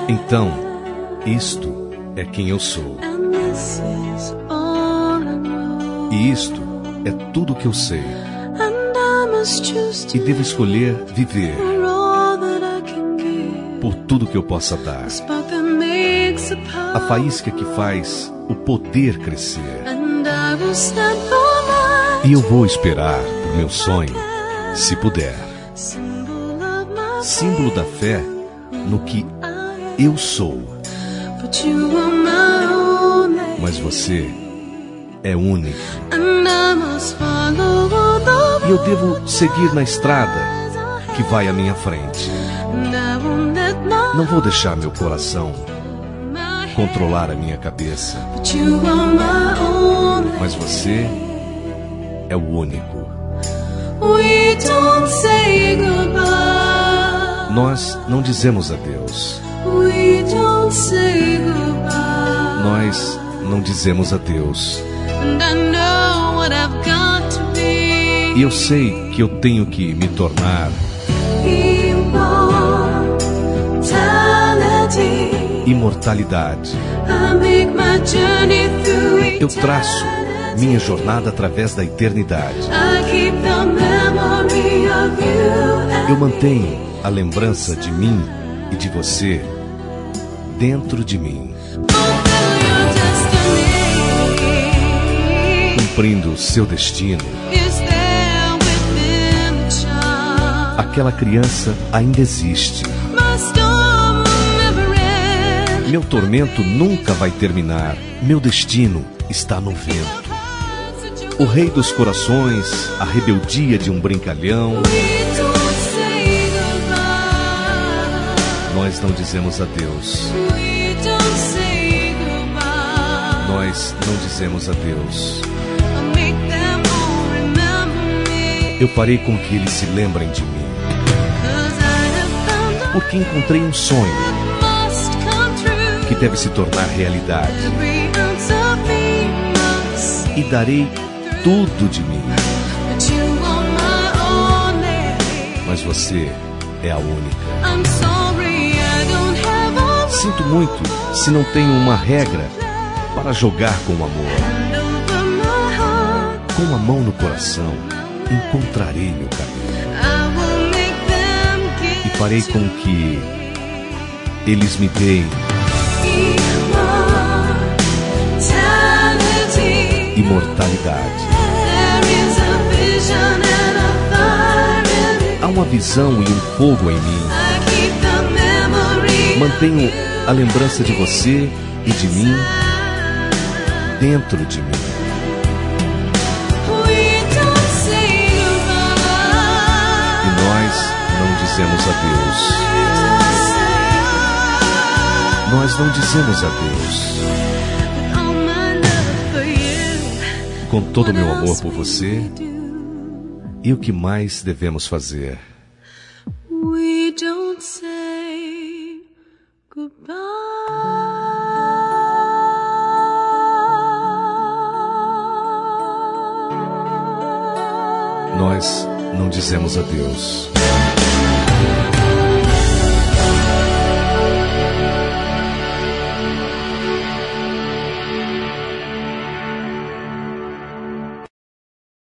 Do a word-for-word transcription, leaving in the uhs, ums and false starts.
Então, isto é quem eu sou. E isto é tudo o que eu sei. E devo escolher viver por tudo que eu possa dar. A faísca que faz o poder crescer. E eu vou esperar por meu sonho, se puder. Símbolo da fé no que eu sou. Mas você é único. E eu devo seguir na estrada que vai à minha frente. Não vou deixar meu coração controlar a minha cabeça. Mas você é o único. Nós não dizemos adeus. Nós não dizemos adeus. E eu sei que eu tenho que me tornar imortalidade. Eu traço minha jornada através da eternidade. Eu mantenho a lembrança de mim e de você dentro de mim, cumprindo seu destino. Aquela criança ainda existe. Meu tormento nunca vai terminar. Meu destino está no vento. O rei dos corações, a rebeldia de um brincalhão. Nós não dizemos adeus. Nós não dizemos adeus. Eu parei com que eles se lembrem de mim, porque encontrei um sonho que deve se tornar realidade. E darei tudo de mim. Mas você é a única. Sinto muito se não tenho uma regra para jogar com o amor. Com a mão no coração, encontrarei meu caminho. E farei com que eles me deem imortalidade. Há uma visão e um fogo em mim. Mantenho a lembrança de você e de mim dentro de mim. E nós não dizemos adeus. Nós não dizemos adeus. Com todo o meu amor por você, e o que mais devemos fazer? We don't say goodbye. Nós não dizemos adeus.